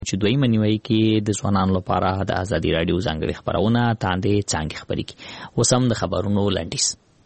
چې دویمه نیمایي کې د ځوانانو لپاره د ازادي راډیو ځانګړې خپرونه تاندې څانګې خبرې کې. اوس هم د خبرونو لنډیز.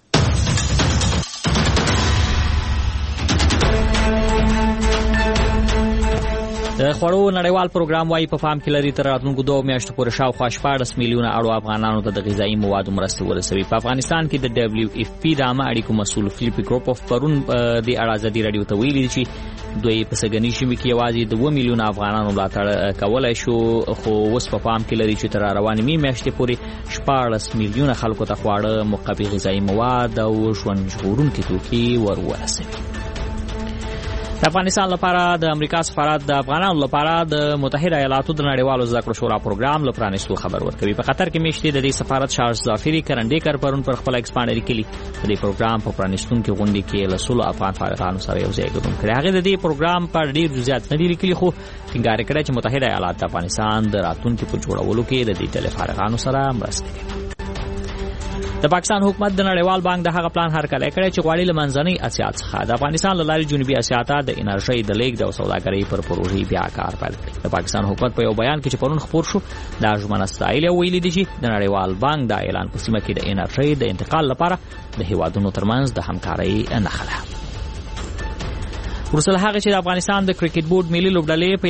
د خوړو نړیوال پروګرام وايي په فام کې لري تر راتلونکو 2 میاشتو پورې شاوخوا 14 میلیونه اړو افغانانو ته د غذایي موادو مرستې ورسوي. په افغانستان کې د WFP د عامه اړیکو مسؤل فلیپ ګروپوف پرون د ازادي راډیو ته ویلي چې دوی په سګنی شمه کې یوازې 2 میلیونه افغانانو ملاتړ کولای شو، خو اوس په فام کې لري چې تر روانې میاشتې پورې 14 میلیونه خلکو ته خواړه، مقوي غذایي مواد او ژوند ژغورونکي توکي ورسوي. د افغانستان لپاره د امریکا سفارت د افغانانو لپاره د متحده ایالاتو د نړیوالو زده کړو شورا پروګرام لپاره پرانیستو خبر ورکوي. په قطر کې میشتي د دې سفارت شارژ ظافری کرنډیکر پرون پر خپل ایکس باندې لیکلي د دې پروګرام په پرانیستونکو غونډه کې له 16 افغان فارغانو سره یو ځای ګډون کړي. هغه د دې پروګرام پر ډیر جزئیات نه لیکلي، خو ټینګار کړی چې متحده ایالات د افغانستان د راتلونکو په جوړولو کې د دې ډلې فارغانو سره مرسته کوي. د پاکستان حکومت د نړیوال بانک د هغه پلان هرکلی کړی چې غواړي له منځنۍ اسیا څخه د افغانستان له لارې جنوبي اسیا ته د انرژۍ د لیږد او سوداګرۍ پر پروژې بیا کار پیل کړي. د پاکستان حکومت په یو بیان کې چې پرون خپور شو دا ژمنه ستایلې او ویلي دي چې د نړیوال بانک د اعلان په سیمه کې د انرژۍ د انتقال لپاره د هیوادونو ترمنځ د همکارۍ نښه ده. ورسره هغه چې د افغانستان د کرکټ بورډ ملي لوبډلې په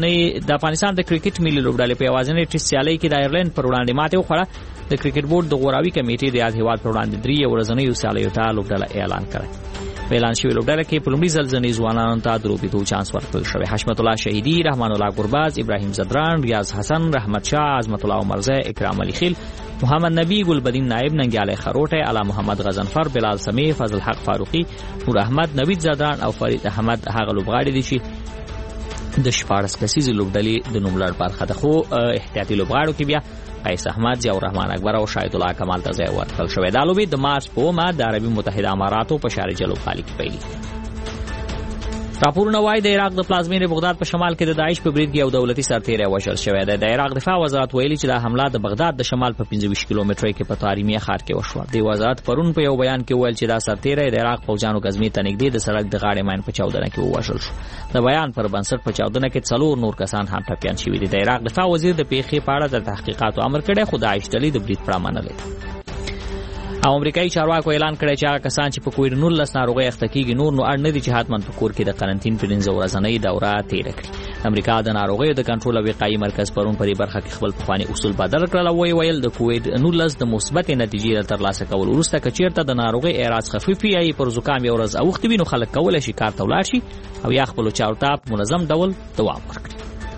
یوازینۍ ټیسټ سیالۍ کې د آیرلند پر وړاندې ماتې وخوړه. د کرکټ بورډ د غوراوي کمیټې د یاد هیواد پر وړاندې 3 ورځنیو سیالیو ته لوبډله اعلان کړه. په اعلان شوی لوبډله کې په لومړي ځل ځنې ځوانانو ته د لوبېدو چانس ورکړل شوی. حشمت الله شهیدی، رحمان الله ګرباز، ابراهیم زدران، ریاض حسن، رحمت شاه، عظمت الله عمرزی، اکرام علی خیل، محمد نبی، ګلبدین نائب، ننګیالی خروټی، علا محمد غزنفر، بلال سمیع، فضل حق فاروقی، نور احمد، نوید زدران او فرید احمد هغه لوبغاړي دي چې د 14 کسیزې لوبډلې د نوملړ برخه ده. خو احتیاطي لوبغاړو کې بیا قیس احمد، ضیاء الرحمن اکبر او شاهد الله کمال ته ځای ورکړل شوی. دا لوبې د مارچ په 9 د عربي متحده اماراتو په شارجه لوبغالي کې پیلې. راپورونه وايي د عراق د پلازمینې بغداد په شمال کې د داعش په برید کې یو دولتي سرتیری وژل شوی دی. د عراق دفاع وزارت ویلي چې دا حمله د بغداد د شمال په 25 کیلومترۍ کې په طاریمیه ښار کې وشوه. د وزارت پرون په یو بیان کې ویل چې دا سرتیری د عراق پوځیانو غزنی ته نږدې د سړک د غاړې ماین په چاودنه کې ووژل شو. د بیان پر بنسټ په چاودنه کې 4 نور کسان هم ټپیان شوي دي. د عراق دفاع وزیر د پیښې په اړه د تحقیقاتو امر کړی، خو داعش ډلې د برید پړه منلې. او امریکایي چارواکو اعلان کړی چې هغه کسان چې په کووډ-19 ناروغۍ اخته کیږي نور نو اړ نه دي چې حتماً په کور کې د قرنټین په 15 ورځنۍ دوره تیر کړي. امریکا د ناروغیو د کنټرول او وقایې مرکز پرون په برخه کې خپل پخواني اصول بدل کړل او ویل د کووډ-19 د مثبت نتیجې ترلاسه کول وروسته کچیرته د ناروغۍ اعراض خفیف وي پر زکام یو ورځ اوخت وینو خلک کولای شي کار ته ولاړ شي او یا خپل چارو ته منظم ډول دوام ورکړي.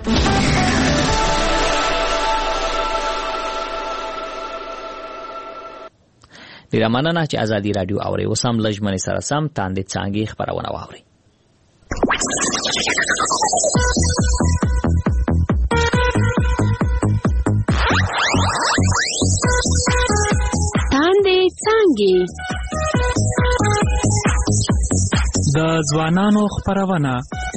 ډیره مننه چې ازادي راډیو اوري. اوس هم لږ سره سم تاندې څانګې خبرونه واوري. تاندې څانګې د ځوانانو خبرونه.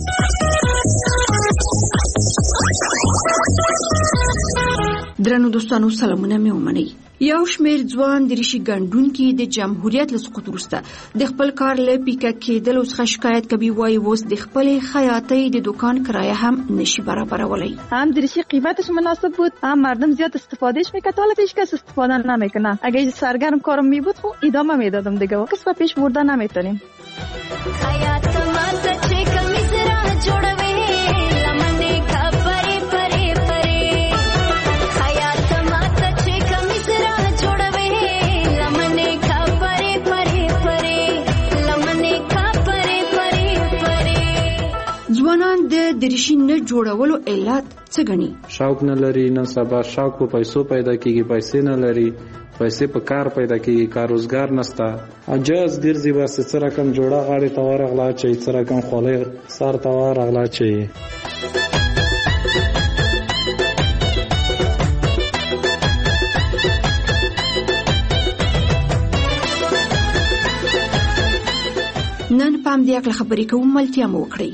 درنو دوستانو سلامونه مې ومنئ. یو شمېر ځوان د ریشي ګڼډونکي د جمهوریت له سقوط وروسته د خپل کار له پیکه کېدلو څخه شکایت کوي. وایي اوس د خپلې خیاطۍ د دکان کرایه هم نشي برابرولی. هم د ریشی قیمتش مناسب بود، هم مردم زیاد استفادهش میکرد. حالا پیشکش استفاده نمیکنه. اگه سرگرم کارم میبود خب ادامه میدادم دیگه. کس و پیش برده نمیتونیم. خیاط کمات چه کمیز را جوړوي لمنه خبرې پرې پرې. خیاط کمات چه کمیز را جوړوي لمنه خبرې پرې پرې لمنه خبرې پرې پرې. ځوانان د ریشي نه جوړولو علت څه ګڼي؟ شوق نه لري. نن سبا شوق په پیسو پیدا کیږي، پیسې نه لري. پیسې په کار پیدا کیږي، کار روزګار نشته. اجازه ګرځي بس څه رقم جوړه غاړي ته ورغلا چي، څه رقم خولې سر ته ورغلا چي. نن پام دې خپل خبرې کوم ملتیا مو وکړي.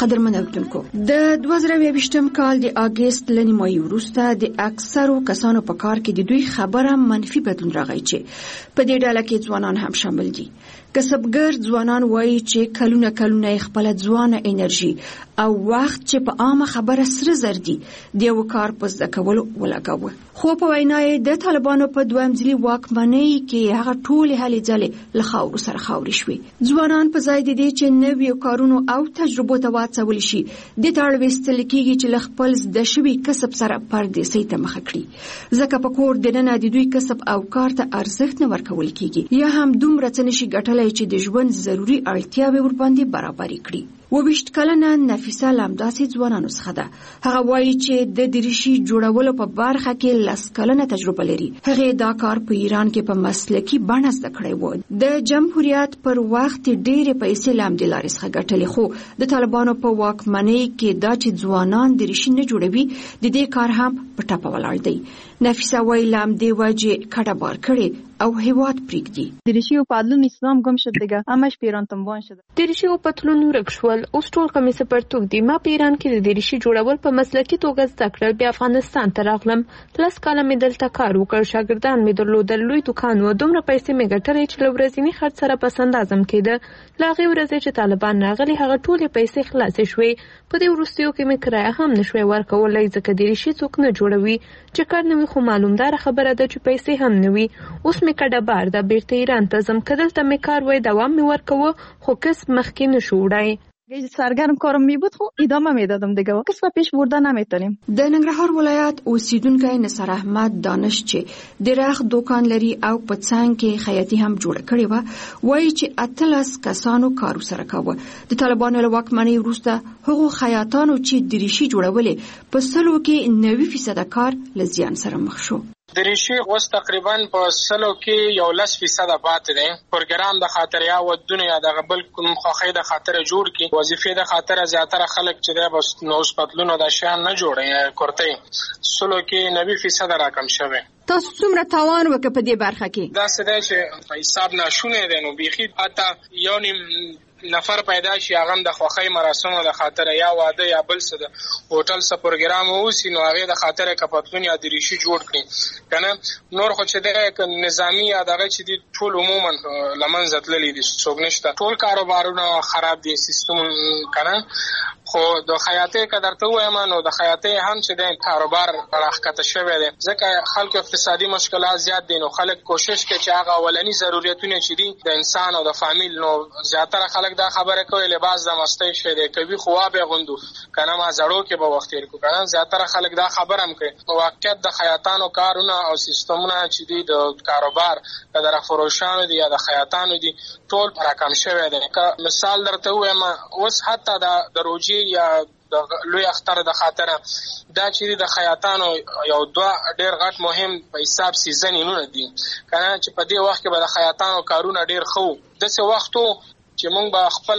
قدرمن اوریدونکو د 2020م کال د اگست لنیمایي وروسته د اکثرو کسانو په کار کې د دوی خبره منفي بدلون راغی چې په دې ډله کې ځوانان هم شامل دي. کسبګر ځوانان وایي چې کلونه خپل ځوانه انرژي او وخت چې په عامه خبره سره زر دي د یو کار په زده کولو ولګاوه. خو په وینا یې د طالبانو په دویم ځلي واکمنۍ کې هغه ټولې هلې ځلې له خاورو سره خاورې شوې. ځوانان په ځای د دې چې نویو کارونو او تجربو ته واڅول شي د تاړ وستل کېږي چې له خپل د شوي کسب سره پردیسۍ ته مخه کړي، ځکه په کور دننه د دوی کسب او کار ته ارزښت نه ورکول کېږي یا هم دومره څه نشي ګټلی چې د ژوند ضروري اړتیاوې ورباندې برابرې کړي. 22 کلنه نفیسه لامداسي ځوانانو څخه ده. هغه وایي چې د دریشي جوړولو په برخه کې 10 کلنه تجربه لري. هغه دا کار په ایران کې په مسلکي بڼه زده کړی و. د جمهوریت پر وخت ډېرې پیسې لامدې لارې څخه ګټلې، خو د طالبانو په واکمنۍ کې دا چې ځوانان دریشي نه جوړوي د دې کار هم په ټاپه ولاړ دی. نفیسه وایي لامدې وجه کډه بار کړي او هیواد پریږدي. دریشي و پتلون اسلام گم شد دیگه، همش په ایران تنبان شده. دریشي و پتلون ورک شول، اوس ټول کمیس پرتوک دي. ما په ایران کې د دریشي جوړول په مسلکي توګه زده کړل، بیا افغانستان ته راغلم. 10 کاله مې دلته کار وکړ، شاګردان مې درلودل، لوی دکان و، دومره پیسې مې ګټلې چې له ورځني خرڅ سره پس اندازم کېده. له هغې ورځې چې طالبان راغلي هغه ټولې پیسې خلاصې شوې. په دې وروستیو کې مې کرایه هم نشوی ورکولی ځکه دریشي څوک نه جوړوي. چې کار نه وي خو معلومداره خبره ده چې پیسې هم نه وي. اوس مې کډه بار ده، بیرته ایران ته ځم. که دلته مې کار وای دوام مې ورکوه، خو کسب مخکې نشو وړی. اگه سرگرم کارم می بود خب ادامه میدادم دیگه، کس و پیش برده نمیتونیم. د ننګرهار ولایت اوسیدونکی نصر احمد دانش چې د رخ دکان لري او په څنګ کې خیاطي هم جوړ کړی و، وایي چې 18 کسانو کار سره کاوه. د طالبانو له واکمنۍ وروسته هغو خیاطانو چې دریشي جوړولې په 100 کې 90% کار له زیان سره مخ شو. دریشي اوس تقریبا په 100 کې 11% پاتې دی. پروګرام د خاطر یا ودونه یا د بل کوم خوخې د خاطر جوړ کی وظیفې د خاطر زیاتره خلک چې د بس نوز پتلونو د شان نه جوړي کورته 100 کې 90% راکم شوه. تاسو څومره تاوان وکړ په دې برخه کې؟ دا څه دی چې په حساب ناشونه دی، نو بيخي حتی یو نیم نفر پیدا شي هغه د خوخی مراسمو د خاطر یا واده یا بل څه د هوټل څخه پروګرام ووسی، نو هغه د خاطر کپتلون یا دریشي جوړ کړي کنه. نور خو چې د نظامی یا دغه چې د ټول عموما لمنځه تللی دي، څوک نشته، ټول کاروبارونه خراب دي، سیستم کنه. خو د خیاطۍ قدر ته وایم، نو د خیاطۍ هم چې د کاروبار راخکته شوی دی ځکه خلکو اقتصادي مشکلات زیات دي. نو خلک کوشش کوي چې هغه اولنی ضرورتونه چې دي د انسان او د فامیل، نو زیاتره خلک دا خبره کوي لباس د مستی شه دی کوي خو به غوندو کنه ما زړو کې به وخت تیر کو کنه. زیاتره خلک دا خبره هم کوي. واقعیت د خیاطانو کارونه او سیستمونه چې دي د کاروبار د فروشانو دي یا د خیاطانو دي ټول راکم شوی دی. مثال درته وایم، اوس حتی د روجي یا د لوی اختر د خاطر دا چې د خیاطانو یو دوه ډیر غټ مهم په حساب سیزنونه دي کنه، چې په دې وخت کې به د خیاطانو کارونه ډیر خو د څه وختو چې مونږ به خپل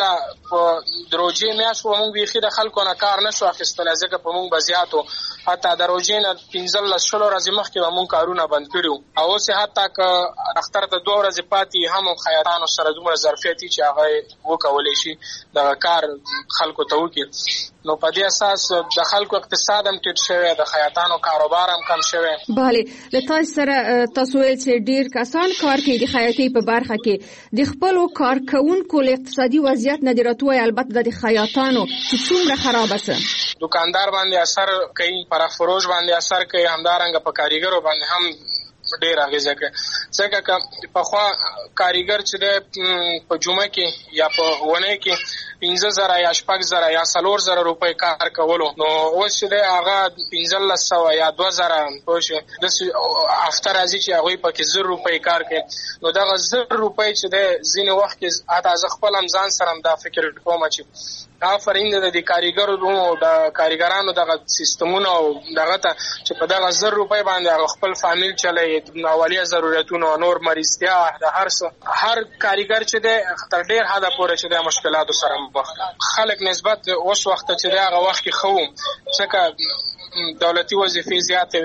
په دروژې میاشو مونږ به خې د خلکو نه کار نشو اخیستل ځکه په مونږ بزیاتو حتی دروژې نه 15 شلو ورځې مخکې به مونږ کارونه بند کړو. او اوس حتی که اختر ته 2 ورځې پاتې هم خیاطانو سره دومره ظرفیت چې هغه وکولای شي د کار خلکو ته وکړي. نو په دې اساس د خلکو اقتصاد هم ټیټ شوی، د خیاطانو کاروبار هم کم شوی. bale له تاسو سره تاسو ویل چې ډیر کسان کار کوي د خیاطۍ په برخه کې، د خپل کارکونکو له اقتصادي وضعیت نه دراتوي، البته د خیاطانو چې څومره خراب است. دکاندار باندې اثر کوي، پر فروش باندې اثر کوي، همدارنګه په کاریګرو باندې هم ډیر اغیزه کوي. ځکه چې په خوا کاریګر چې د په جمعه کې یا په ونه کې 15,000 یا 6,000 یا 4,000 روپۍ کار کولو، نو اوس چې د هغه 1,500 یا 2,000 پوه د هفته راځي چې هغه په کې 1,000 روپۍ کار کوي. نو دا 1,000 روپۍ چې د ځینې وخت کې اته ځ خپل ځان سره دا فکر کوم چې آفرین د کاریګرو د کاریګرانو د سیستمونو او دغه ته چې په دغه 1,000 روپۍ باندې خپل فامیل چلای اولیه ضرورتونو نور مریضتیا د هر کاریګر چې د تر ډیر حد پورې چې د مشکلاتو سره مخ خلک نسبت اوس وخت چې دغه وخت کې خو څنګه دولتي وظیفې زیاتې وي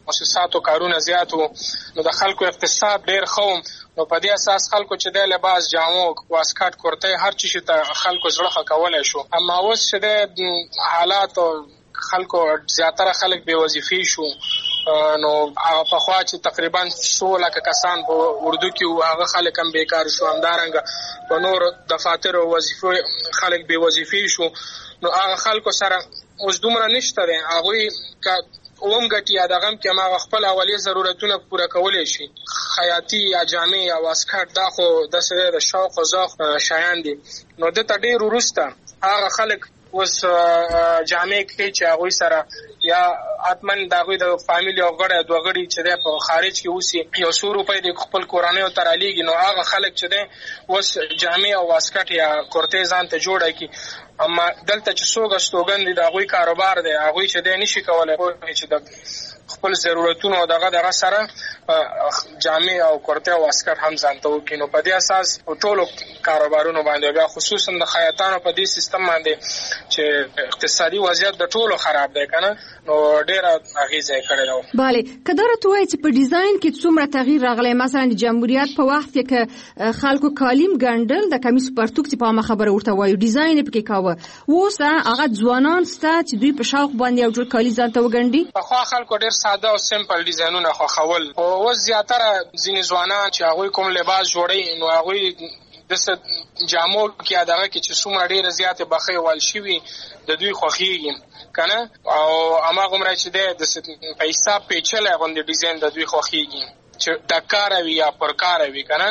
مؤسساتو کارونه زیات وو، نو د خلکو اقتصاد ډیر ښه نو په دې اساس خلکو چې د لباس جامو واسکټ کورته هر څه ته خلکو زړه ښه کولای شو. اما اوس چې د حالات خلکو زیاتره خلک بې وظیفې شو، نو هغه په خوا چې تقریبا 16 کسان په اردو کې هغه خلک هم بیکار شو، همدارنګه په نور دفاتر او وظیفو خلک بې وظیفې شو. نو هغه خلکو سره اوس دومره نشته دی، هغوی اوم ګټي یا دغه کې ما خپل اولیه ضرورتونه پوره کولای شي. خیاطي یا جامې یا واسکټ دا خو د سره د شوق او ذوق شایان دي. نو د تډیر ورسته هغه خلک اوس جامې کې چې هغه سره یا اتمن دغه د فامیلی او غړي دوه غړي چې په خارج کې اوسي 100 روپۍ د خپل کورانه او ترالیږي، نو هغه خلک چې ده اوس جامې او واسکټ یا کورتیزان ته جوړه کی. اما دلته چې څوګه ستوګند د هغه کاروبار دی، هغه چې ده نشي کولای چې د خپل ضرورتونو او دغه سره جامې او کورته او واسکټ هم ځانته وکړي. نو په دې اساس ټولو کاروبارونو باندې بیا خصوصا د خیاطانو په دې سیستم باندې چې اقتصادي وضعیت د ټولو خراب دی کنه، نو ډیره اغیزه کړې ده. bale کدار ته وایي چې په ډیزاین کې څومره تغییر راغلی، مثلا د جمهوریت په وخت کې ک خلکو کالیم ګندل د کمیس پرتوک چې په ما خبره ورته وایي ډیزاین پکې کاوه، اوس هغه ځوانان ستا چې دوی په شوق باندې یو جوړ کالی ځانته وګڼي. په خو خلکو ډیر ساده او سمپل ډیزاینونه خوښول، او اوس زیاتره ځینې ځوانان چې هغه کوم لباس جوړي نو هغه د جامو کې دغه کې چې څومره ډیره زیاته بخې وال شي د دوی خوخیږي کنه، او هغه عمره چې د پیسې پیچلې غوندې ډیزاین د دوی خوخیږي چې دکار وي یا پرکار وي کنه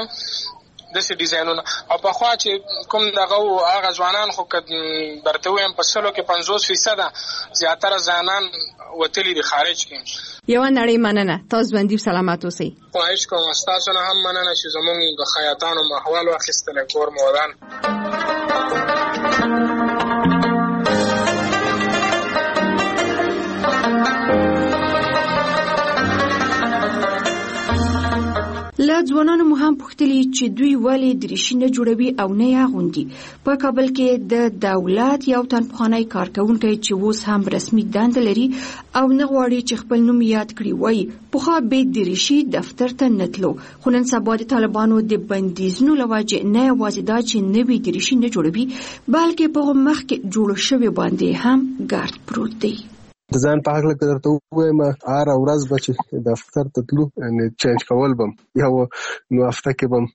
د څه ډیزاینونه. او په خوا چې کوم دغه هغه ځوانان خو درته وایم په سلو کې 50% زیاتره ځوانان وتلی د خارج کې. یو نړۍ مننه، تاسو باندې سلامات اوسئ. خواهش کوم تاسو نه هم مننه چې زموږ د خیاطانو محوال واخیستل کور مودان. لا ځوانانو مو هم پوښتلي چې دوی ولې دریشي نه جوړوي او نه یې اغوندي. په کابل کې د دولت یو تن پخوانی کارکونکی چې اوس هم رسمي دنده لري او نه غواړي چې خپل نوم یاد کړي وایي پخوا به دریشي دفتر ته نه تلو، خو نن سبا د طالبانو د بندیزونو له وجې نه یوازې دا چې نوې دریشي نه جوړوي بلکې په هغو مخکې جوړو شوي باندې هم ګرد پروت دی. د ځان په حق درته وایم هر ورځ به چې دفتر ته تلو یعنې چینج کول بم یو نو هفته کې بم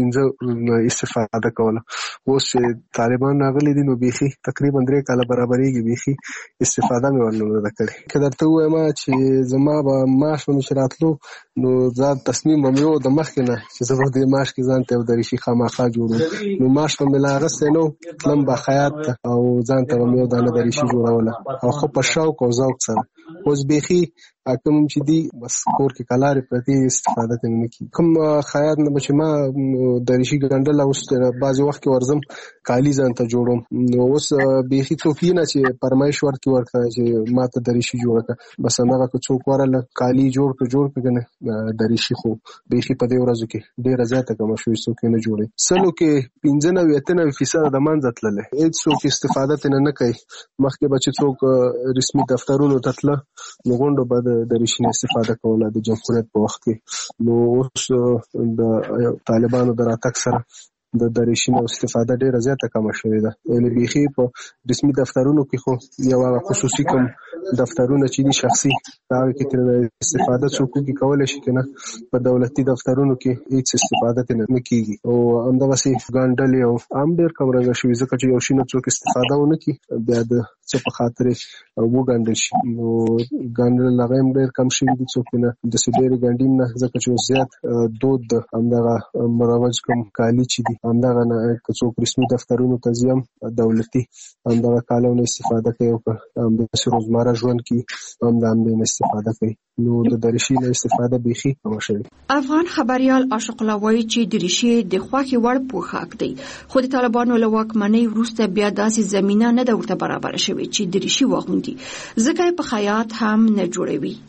4-5 استفاده کوله. اوس چې طالبان راغلي دي نو بیخي تقریبا 3 کاله برابرېږي بیخي استفاده مې ورنه کړې. که درته وایم چې زما به معاش ونشي راتلو نو ځان تصمیم به مې یو د مخکې نه چې زه به دې معاش کې ځان ته یو دریشي خامخا جوړوم، نو معاش به مې لا اخیستی نه و، تلم به خیاط ته او ځان ته به مې یو دانه دریشي جوړوله او خو په شوق او ذوق سره. اوس بیخي کوم چې دی بس کور کې کلارې پرتې استفاده ته نه کیږي. کوم خیاط نه چې ما دریشي ګنډل اوس بعضې وخت کې ورځم کالي ځان ته جوړوم، نو اوس بیخي څوک نه چې فرمایش ورکړي ورته چې ما ته دریشي جوړه کړه، بس هماغه که څوک ورله کالي جوړ کړه که نه دریشي خو بیخي په دې ورځو کې ډېره زیاته کمه شوې، څوک یې نه جوړوي. سلو کې 95-98% د منځه تللی، هېڅ څوک استفاده ترې نه کوي. مخکې به چې څوک رسمي دفترونو ته تله نو غونډو به د دریشي نه استفاده کوله د جمهوریت په وخت کې، نو اوس د طالبانو د راتګ سره د دریشي نه استفاده ډیره زیاته کمه شوې ده. یعنې بیخي په رسمي دفترونو کې خو یو هغه خصوصي کوم دفترونه چې دي شخصي هغه کې ترې استفاده څوک کولی شي که نه، په دولتي دفترونو کې هېڅ استفاده ترې نه کېږي او همدغسې ګنډلې او هم ډېر کمرنګه شوي، ځکه چې یو شي نه څوک استفاده ونه کړي بیا د څه په خاطر وګنډل شي، نو ګنډل هغه هم ډېر کم شوي دي، څوک نه داسې ډېرې ګنډي نه، ځکه چې اوس زیات دود د همدغه مروج کوم کالي چې دي همدغه نه که څوک رسمي دفترونو ته ځي هم دولتي همدغه کالو نه استفاده کوي او که همداسې روزمره ژوند کې هم د همدې نه استفاده کوي، نو د دریشي نه استفاده بیخي کمه شوې. افغان خبریال عاشق الله وایي چې دریشي د خوښې وړ پوښاک دی، خو د طالبانو له واکمنۍ وروسته بیا داسې زمینه نه ده ورته برابره شوې چې دریشي واغوندي، ځکه یې په خیاط هم نه جوړوي.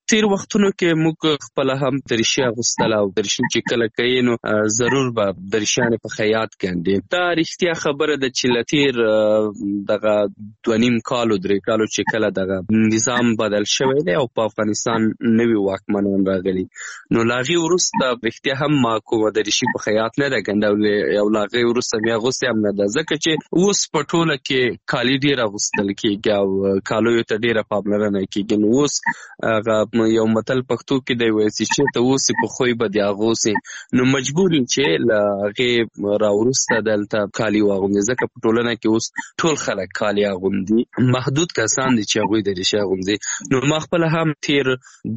تیر وختونو کې موږ خپل هم درشي اغوستل او درشي چې کله کوي نو ضرور به درشانې په خیاط کاندي. دا رښتیا خبره ده چې لتیر دغه 2.5 کالو 3 کالو چې کله دغه نظام بدل شوی دی او په افغانستان نوی واکمنان راغلي نو لاغي ورسته رښتیا هم ما کومه درشي په خیاط نه ده ګنډولې او لاغي ورسته بیا غوسه هم نه ده ځکه چې اوس په ټوله کې کالي ډیر اغوستل کېږي او کالو ته ډیره پاملرنه کېږي. نو اوس هغه یو متل پښتو کې دی وایي چې ته اوس په خوې به دی اغوسي نو مجبور چې لاغي راورسته دلته کالي واغوندي ځکه په ټولنه کې اوس ټول خلک کالي اغوندي محدود کسان دي چې هغوی درشي اغوندي. نو ما خپل هم تیر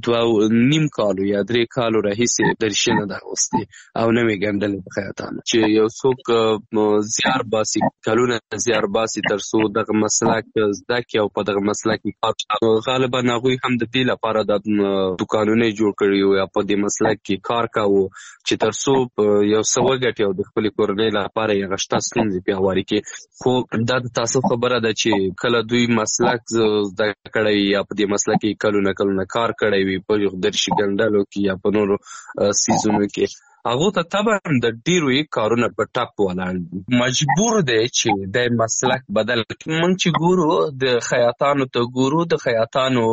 2.5 کالو یا 3 کالو راهیسې درشي نه ده اغوستې او نوې ګنډلې په خیاطانه چې یو څوک زیار باسي کلونه زیار باسي تر څو دغه مسلک زده کړي او په دغه مسلک کې غالبا هغوی هم د دې لپاره د دوکانونه جوړ کړي یا په دې مسلک کې کار کوي چې تر څو یو څه وګټي او د خپل کورنۍ لپاره یې غشته ستونزې پیاوړي کړي. خو دا د تاسو خبره ده چې کله دوی مسلک زده کړی یا په دې مسلک کې کلونه کار کړی وي په درشي ګنډلو کې یا په نورو سیزونو کې هغه ته طبعا د ډیرو کارونه په ټاپ ولاړ مجبور دی چې د مسلک بدل کړي. موږ چې ګورو د خیاطانو ته ګورو د خیاطانو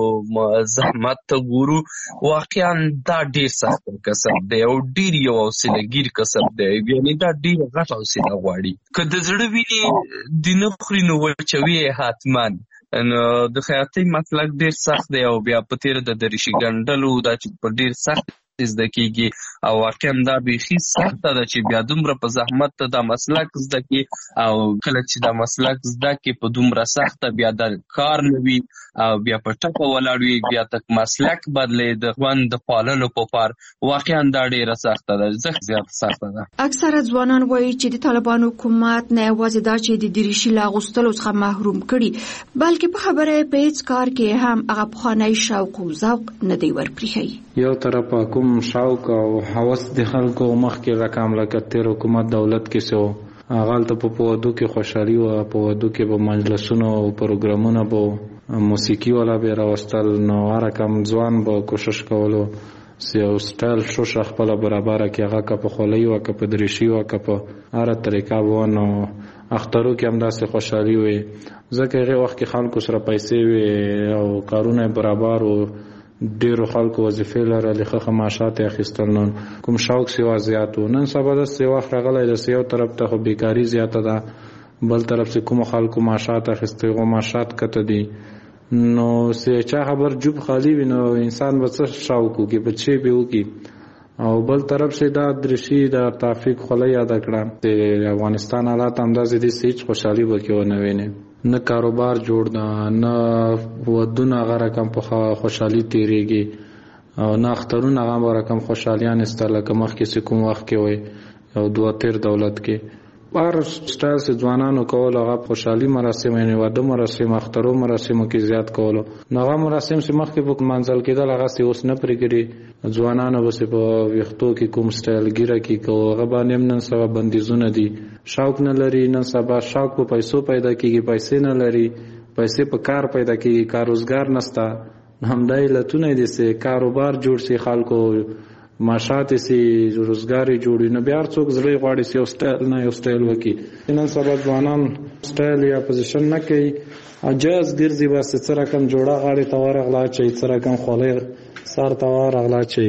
زحمت ته ګورو واقعا دا ډیر سخت کسب دی او ډیر یو حوصله‌ګیر کسب دی یعنی دا ډیر غټ حوصله غواړي که د زړه ویني د نه خوري نو وچوي حتماً نو د خیاطۍ مسلک ډیر سخت دی او بیا په تیر د درشي ګنډلو دا چې په ډیر سخت زده کیږي او واقعا دا بیخي سخته ده چې بیا دومره په زحمت ته دا مسلک زده کی او کله چې دا مسلک زده کی په دومره سخته بیا د کار نه وي او بیا په ټپه ولاړ وي بیا تک مسلک بدلې د ژوند د پاللو په پار واقعا دا ډیره سخته ده زیات سخته ده. اکثره ځوانان وایي چې د طالبانو حکومت نه یوازې دا چې د درشي لا غوستلو څخه محروم کړي بلکې په خبره په هیڅ کار کې هم هغه پخوانی شوق او ذوق نه دی ورپرېښی. یو طرف کوم شوق او هوس د خلکو مخکې رقم لکه تیر حکومت دولت کې سو غلطه په پودو کې خوشحالي او په ودو کې په مجلسونو او پروګرامونو په موسیقي ولا به راوستل نو رقم ځوان به کوشش کولو سیو سټایل شو خپل برابر کې هغه کا په خولي او کا په درشي او کا په هر طریقه وونه اخترو کې هم داسې خوشحالي وي ځکه هغه وخت کې خلکو سره پیسې وي او کارونه برابر او ډیرو خلکو وظیفې لرلې ښه معاشات اخیستل نن کوم شوق سیوا زیاتو نن سبا د سیوا راغلی د سیو طرف ته خو بیکاری زیاته ده بل طرف سے کوم خلکو معاشات اخیستي غو معاشات کته دي نو سه چا خبر جوب خالی وینو انسان به څه شوق کوي بچي به وکي او بل طرف سے دا درشي دا توفیق خلای یاد کړه د افغانستان حالات اندازې دي سېچ خوشحالي وکيو نه ویني نه کاروبار جوړ ده نه ودونه غره کم په خوشحالي تیریږي او نه اخترونه غره رقم خوشحالیان استله کمخ کې کوم وخت کې وي او دوه تیر دولت کې بار سټایل سے ځوانانو کول هغه خوشحالي مراسم یعنی واده مراسم اخترو مراسمو کې زیات کولو نغه مراسم سے مخ کې په منځل کېدل هغه سي اوس نه پرګري ځوانانو بس په وختو کې کوم سټایل ګیره کې کو هغه باندې نن سبا بندیزونه دي شوق نه لري نن سبا شوق په پیسو پیدا کیږي پیسې نه لري پیسې په کار پیدا کیږي کار روزګار نستا همدای لتونه دي سه کاروبار جوړ سي خلکو معاشات سي روزګاری جوړي نه بیا څوک زړه غواړي سي او سټایل نه یو سټایل وکي نن سبا ځوانان سټایل یا پوزیشن نه کوي اجازه ګرځي واسه سره کم جوړه غاړي توار غلا چي سره کم خولې سر توار غلا چي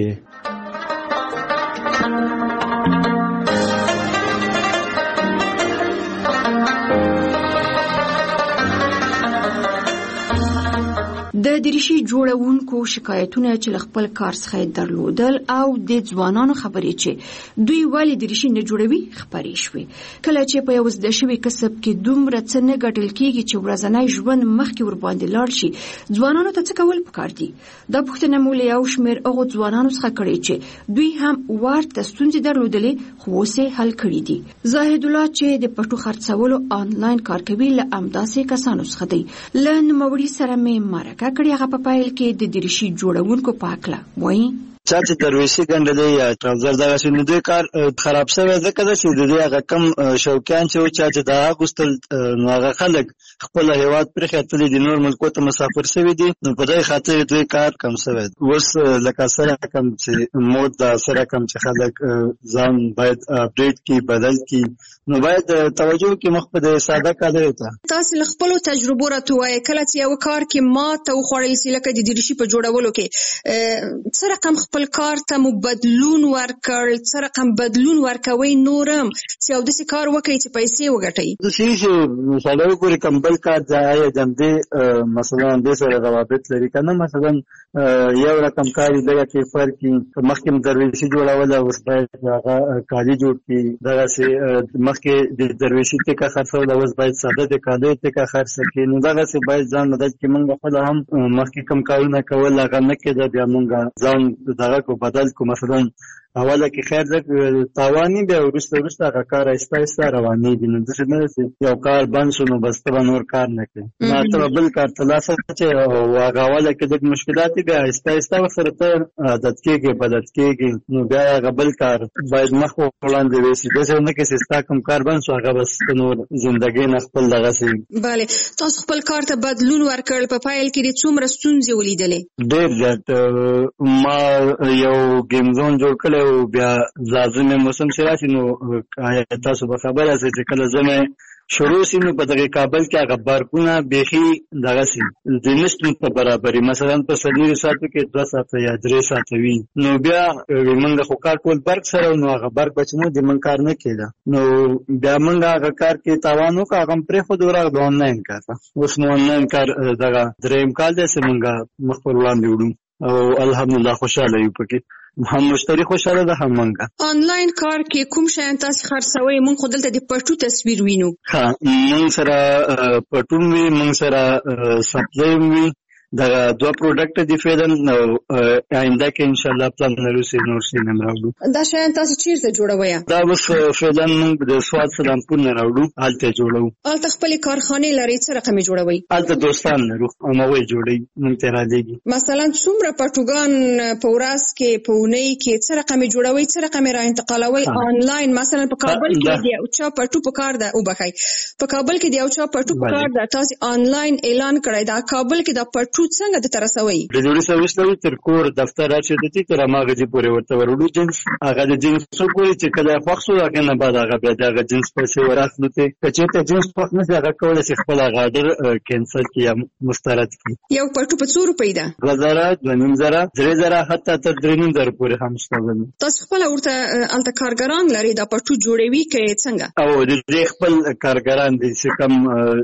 د درشي جوړونکو شکایتونه چې خپل کار څخه درلودل او د ځوانانو خبرې چې دوی ولی درشي نه جوړوي خبرې شوې کله چې په یو زده شوی کسب کې دومره څه نه ګټل کیږي چې ورځنی ژوند مخکې ور باندې لاړ شي ځوانانو ته څه کول پکار دي دا پوښتنه مو له یو شمېر هغو ځوانانو څخه کړې چې دوی هم ورته ستونزې درلودلې خو اوس یې حل کړي دي زاهد الله چې د پټو خرڅولو آنلاین کار کوي له همداسې کسانو څخه دی له نوموړي سره مې مرکه کړې هغه په پایل کې د درشي جوړونکو په اړه وایي چا چې درویشي ګنډلې یا ټراوزر دغه شي نو دوی کار خراب شوی ځکه ده چې د دوی هغه کم شوقیان چې چا چې دا اغوستل نو هغه خلک خپل هیواد پرې خاطرې د نور ملکو ته مسافر شوي دي نو په دې خاطر دوی کار کم شوی اوس لکه سره کم چې مود دا سره کم چې خلک ځان باید اپډیټ کی بدل کی نو باید توجه کې مخ په ساده کار ته تاسو له خپل تجربو راته وایي کله چې یو کار کې ما ته وخوړل سي لکه د دریشي په جوړولو کې څه رقم خپل کار ته مو بدلون ورکړ څه رقم بدلون ورکوي نورم چې او داسې کار وکړي چې پیسې وګټي د شي مثلا وګوري کمبل کار ځای جمدي مثلا د سره روابط لري کنه مثلا یو رقم کاری دغه کې فرق مخکې درویشي جوړول او باید هغه کالي جوړ کی دغه سي مخکې د درویشي ته خرڅول او باید ساده د کالي ته خرڅ کی نو دغه سي باید ځان مدد کې موږ خپل هم مخکې کم کارونه کول هغه نه کېده بیا موږ ځان دغه کو بدل کو مثلا اوله کې خیر زه تاوانی بیا وروسته هغه کار ایسته روانې دي نو دغه نه یو کار بند شو نو بس ته نور کار نه کوي نو ته بل کار تلاسه چې هغه اوله کې د مشکلات بیا ایسته سره ته عادت کېږي نو بیا هغه بل کار باید مخ وړاندې وشي دغه نه کې سستا کم کار بند شو هغه بس نور ژوندۍ نه خپل دغه سي bale تاسو خپل کار ته بدلون ورکړل په فایل کې د څومره ستونزې ولیدلې ډېر زیات ما یو گیم زون جوړ کړ او بیا لازمه موسم شراشي نو تاسو به خبره سي چې کله زمه شروع سینو په دغه کابل کې هغه بارکونه بيخي دغه سي د نشټ په برابرۍ مثلا په سړي ساتو کې 2 ساعت یا 3 ساعت وي نو بیا موږ خو کار ټول برق سره نو هغه برق بچنو د من کار نه کېده نو بیا موږ هغه کار کې تاوانو کا هغه پرې خو دورا د آنلاین کار اوس نو آنلاین کار دغه دریم کال دې سمونګه مخبر وړاندې وړو او الحمدلله خوشاله یو پکې هم مشتری خوشاله ده هم منګه آنلاین کار کې کوم شیان تاسو خرڅوي مونږ خو دلته د پټو تصویر وینو ها مونږ سره پټون وی مونږ سره سپلای وی دا 2 پروډکټ دي فعلا آینده کې ان شاء الله پلان لرو سي نور سي نه راوړو دا شیان تاسو چیرته جوړوي دا بس فعلا موږ د سواد سلامپور نه راوړو حالته جوړو الته خپل کارخانه لري څه رقم جوړوي الته دوستان لرو نو وی جوړي مونږ ته را لګي مثلا څومره پټوګان په ورځ کې په اونۍ کې څه رقم جوړوي څه رقم را انتقالوي آنلاین مثلا په کابل کې دی او چا پټو په کار ده او بخای په کابل کې دی او چا پټو په کار ده تاسو آنلاین اعلان کړی دا کابل کې د پټو څنګه د ترسوي د جوړې سرویس لري تر کور دفتر راځي د دې تر ماغه دي پورې ورته ورودو جنس هغه د جنس څو کوي چې کله خوښو هغه نه بعد هغه بیا د جنس پیسې وراسنو ته چې ته جنس په نه هغه کولای شي خپل هغه آرډر کینسل کړي مسترد کړي یو پټو په 100 روپۍ ده 2000 3000 حتی تر 3000 پورې هم شته تاسو خپل ورته الته کارګران لري دا پټو جوړوي کې څنګه او د خپل کارګران دي چې کم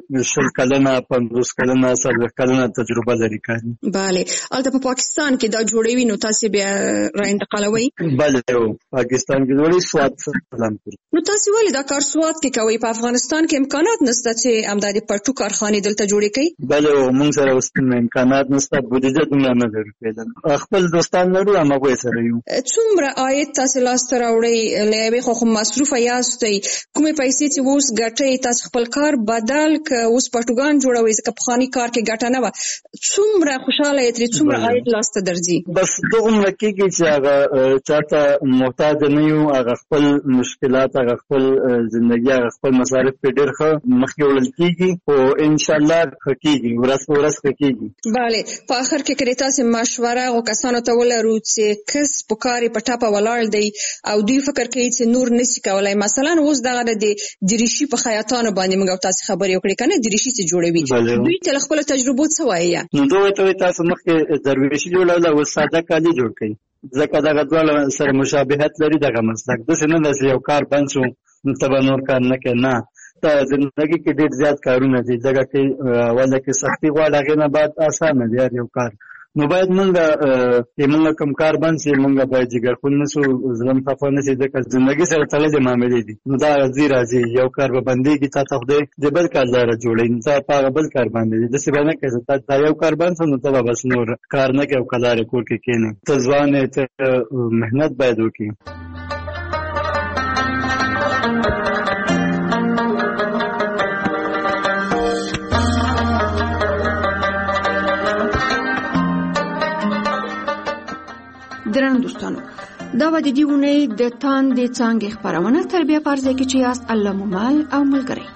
شل کلنه 50 کلنه 70 کلنه تجربه لري bale البته په پاکستان کې دا جوړوي نو تاسو بیا را انتقالوي bale پاکستان کې جوړي سواد سلامپور نو تاسو ولې دا کار سواد کې کوي په افغانستان کې امکانات نشته چې امدادي پټو کارخانه دلته جوړې کړي bale موږ سره اوس امکانات نشته بودیجه دومره نه لري خپل دوستان لرو هغه سره یو څومره عاید تاسو لاس ته راوړي لوي خو مصروف یاستئ کومې پیسې چې اوس ګټي تاسو خپل کار بدل ک اوس پټوګان جوړوي ځکه په خاني کار کې ګټه نه و څومره خوشاله یې ترې څومره عاید لاسته درځي بس دغه لکېږي چې هغه چاته محتاج نه یو هغه خپل مشکلات هغه خپل ژوندۍ هغه خپل مصارف په ډېر ښه مخکې وړل کېږي او ان شاء الله کېږي ورځ کېږي bale په اخر کې کړي تاسو مشوره او کسانو ته ولرو چې کس په کاري په ټاپه ولاړ دی او دوی فکر کوي چې نور نشي کولای مثلا اوس دغه د دریشي په خیاطانو باندې موږ تاسو خبرې وکړې کنه دریشي چې جوړوي دوی ته خپل تجربه څه وایي نو دوی ته تاسو مخکې درویشي جوړول او ساده کالي جوړ کړئ ځکه دا غوړ سره مشابهت لري دغه مسلک د سینې د یو کار بند شو نو تبه نور کار نه کنا ته زندګي کې ډېر زیات کارونه دي ځکه چې اوله کې سختي غواړي نه بعد اسانه دی یو کار نو باید موږ کوم کار باندې موږ باید جګر خپل نسو ظلم خفه نشي ځکه ژوندۍ سره تړلې معاملې دي نو دا راځي یو کار به بنديږي تاسو خو دې بل کار لاره جوړې نه په بل کار باندې د څه باندې کې دا یو کار باندې نو ته بس نور کار نه کوي کلاره کور کې کینې ته ځوان ته مهنت باید وکړي درنو دوستانو دا به د دې اونۍ د تاندې څانګې خپرونه تر بیا په ارزه کې چې یاست الله مو مال او ملګری.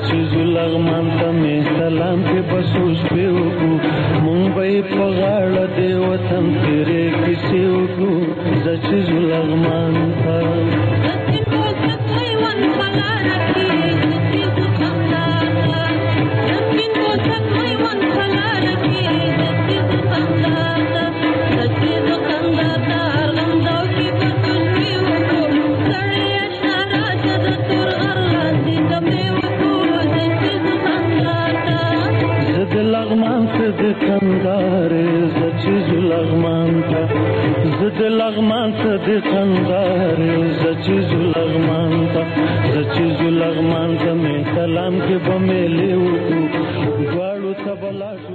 زچې زلغمان ته مې سلام کې بسوس پیوکو مونږ به په غاړه د وطن تیرې کیسې وکړو زچې زلغمان ته زد لغمان صدقندار زچې زلغمان ته زچې زلغمان ته مې سلام کې به مې لیو